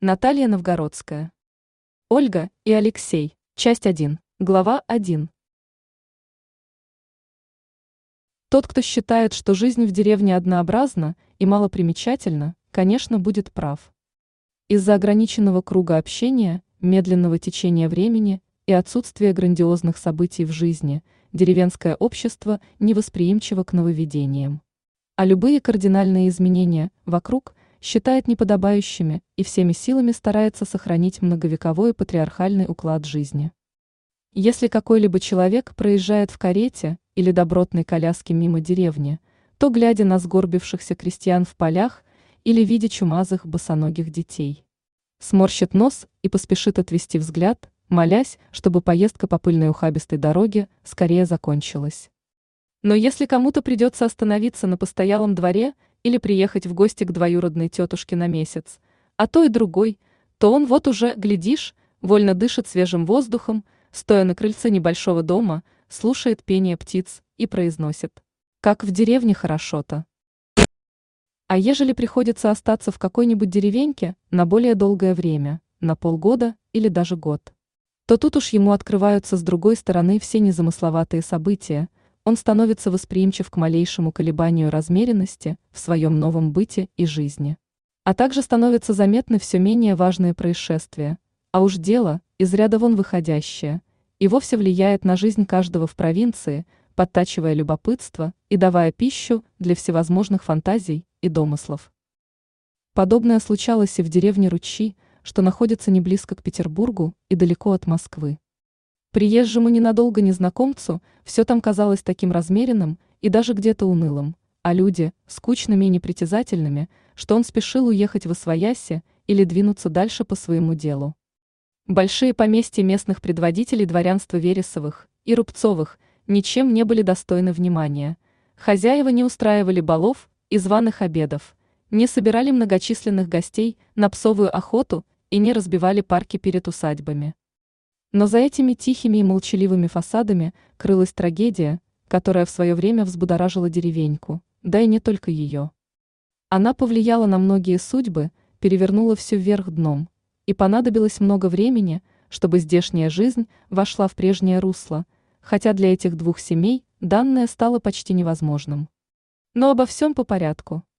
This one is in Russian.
Наталья Новгородская. Ольга и Алексей. Часть 1. Глава 1. Тот, кто считает, что жизнь в деревне однообразна и малопримечательна, конечно, будет прав. Из-за ограниченного круга общения, медленного течения времени и отсутствия грандиозных событий в жизни, деревенское общество невосприимчиво к нововведениям. А любые кардинальные изменения вокруг считает неподобающими и всеми силами старается сохранить многовековой патриархальный уклад жизни. Если какой-либо человек проезжает в карете или добротной коляске мимо деревни, то, глядя на сгорбившихся крестьян в полях или видя чумазых босоногих детей, сморщит нос и поспешит отвести взгляд, молясь, чтобы поездка по пыльной ухабистой дороге скорее закончилась. Но если кому-то придется остановиться на постоялом дворе или приехать в гости к двоюродной тетушке на месяц, а то и другой, то он вот уже, глядишь, вольно дышит свежим воздухом, стоя на крыльце небольшого дома, слушает пение птиц и произносит: «Как в деревне хорошо-то». А ежели приходится остаться в какой-нибудь деревеньке на более долгое время, на полгода или даже год, то тут уж ему открываются с другой стороны все незамысловатые события, он становится восприимчив к малейшему колебанию размеренности в своем новом быте и жизни. А также становятся заметны все менее важные происшествия, а уж дело, из ряда вон выходящее, и вовсе влияет на жизнь каждого в провинции, подтачивая любопытство и давая пищу для всевозможных фантазий и домыслов. Подобное случалось и в деревне Ручи, что находится не близко к Петербургу и далеко от Москвы. Приезжему ненадолго незнакомцу все там казалось таким размеренным и даже где-то унылым, а люди – скучными и непритязательными, что он спешил уехать восвояси или двинуться дальше по своему делу. Большие поместья местных предводителей дворянства Вересовых и Рубцовых ничем не были достойны внимания. Хозяева не устраивали балов и званых обедов, не собирали многочисленных гостей на псовую охоту и не разбивали парки перед усадьбами. Но за этими тихими и молчаливыми фасадами крылась трагедия, которая в свое время взбудоражила деревеньку, да и не только ее. Она повлияла на многие судьбы, перевернула все вверх дном, и понадобилось много времени, чтобы здешняя жизнь вошла в прежнее русло, хотя для этих двух семей данное стало почти невозможным. Но обо всем по порядку.